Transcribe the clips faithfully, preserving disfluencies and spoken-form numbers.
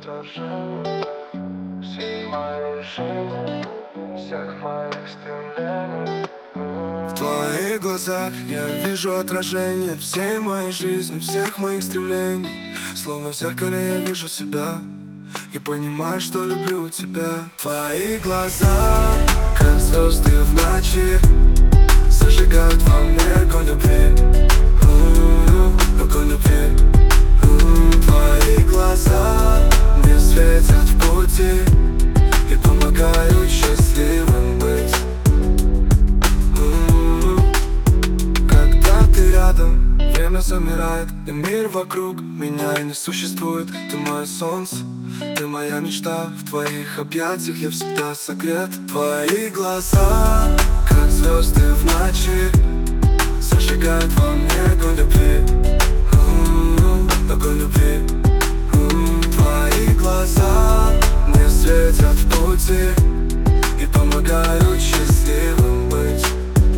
отражение всей моей жизни, всех моих стремлений. В твоих глазах я вижу отражение всей моей жизни, всех моих стремлений. Словно в зеркале я вижу себя и понимаю, что люблю тебя. Твои глаза, как звезды в ночи, зажигают во мне огонь любви, огонь любви. Твои глаза мне светят в пути и помогают счастливым быть. Когда ты рядом, время замирает, и мир вокруг меня и не существует. Ты мое солнце, ты моя мечта, в твоих объятиях я всегда согрет. Твои глаза, как звезды в ночи, зажигают во мне огонь любви, огонь любви. Твои глаза мне светят в пути и помогают счастливым быть.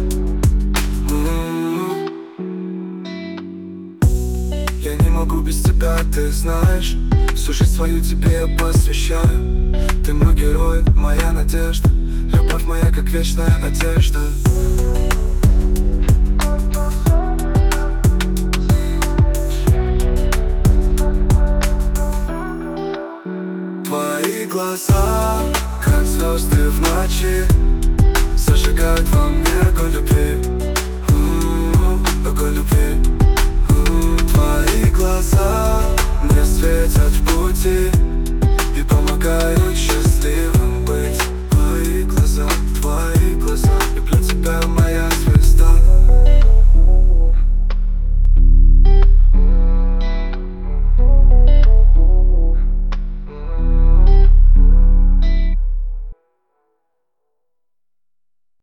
Я не могу без тебя, ты знаешь. Всю жизнь свою тебе я посвящаю. Ты мой герой, моя надежда, любовь моя, как вечная одежда. Твои глаза, как звезды в ночи, зажигают во мне